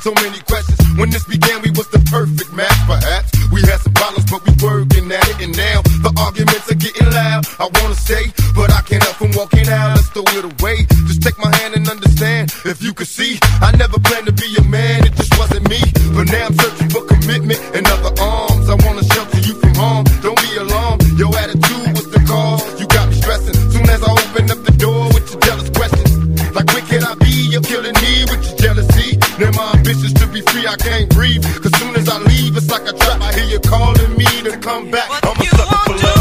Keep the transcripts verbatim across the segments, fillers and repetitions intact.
so many questions. When this began, we was the perfect match, perhaps. We had some problems, but we working at it. And now the arguments are getting loud. I wanna stay, but I can't help from walking out. Let's throw it away. Just take my hand and understand. If you could see, I never planned to be a man. It just wasn't me. But now I'm searching for commitment and other arms. I wanna shelter you from harm. Don't be alarmed. Your attitude was the cause. You got me stressing. Soon as I open up the door with your jealous questions, like where can I be? You're killing me with your jealousy. Now my ambitions to be free, I can't breathe. Cause soon as I leave, it's like a trap. I hear you calling me to come back. What I'm a you sucker for won't love.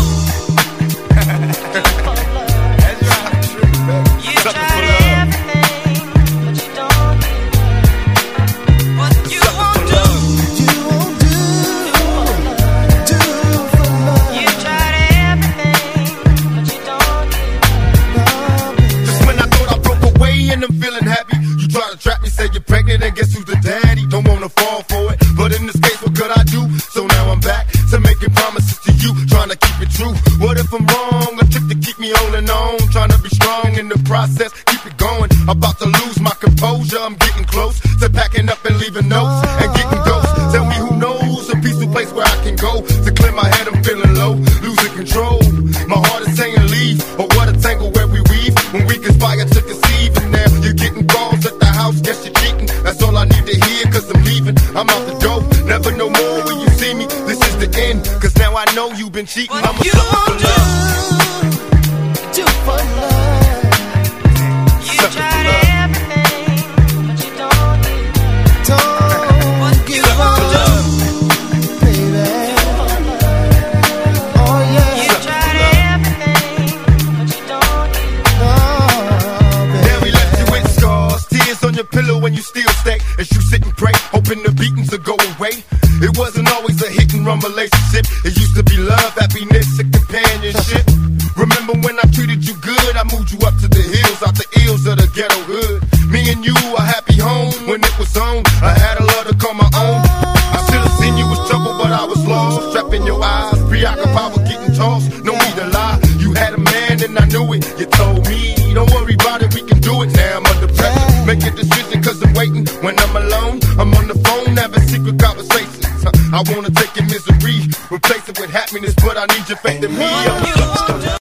That's right. You Sucker tried for love. everything, but you don't give up. What you Sucker won't for do, love. You won't do, do for love. you tried everything, but you don't give up. Just when I thought I broke away and I'm feeling happy, you try to trap me, say you're pregnant, and guess who's the daddy? Don't wanna fall for it, but in this case, what could I do? So now I'm back to making promises to you, trying to keep it true. What if I'm wrong? A trick to keep me holding on, trying to be strong in the process, keep it going. About to lose my composure, I'm getting close to packing up and leaving notes and getting ghosts. Tell me who knows a peaceful place where I can go to clear my head. I'm feeling low, losing control. My heart is saying leave, or what a tangle where we weave when we conspire to conceive. And now you're getting calls at the house, guess you're cheating. That's all I need to hear, cause I'm leaving. I'm out the door, never no more when you see me. This is the end, cause now I know you've been cheating. What I'm a you sucker for won't do, love. Do for love. you Sucker for tried love. everything, but you don't give up. Don't What you give won't up, do, baby. Oh you yeah. tried everything, but you don't give up. Oh, baby. Now we left you with scars, tears on your pillow when you still stay. As you sit and pray, hoping the beatings will go away. It wasn't always a hit and run relationship. It used to be love, happiness, and companionship. Remember when I treated you good? I moved you up to the hills, out the ills of the ghetto hood. Me and you, a happy home when it was on. I had a love to call my own. I should have seen you was trouble, but I was lost. Trapped in your eyes, preoccupied with getting tossed. No need to lie, you had a man and I knew it. You told me, don't worry about it, we can do it. Now I'm under pressure, make a decision cause I'm waiting. When I'm alone, I'm on the phone having secret conversations. I wanna take your misery, replace it with happiness, but I need your faith in me. I'm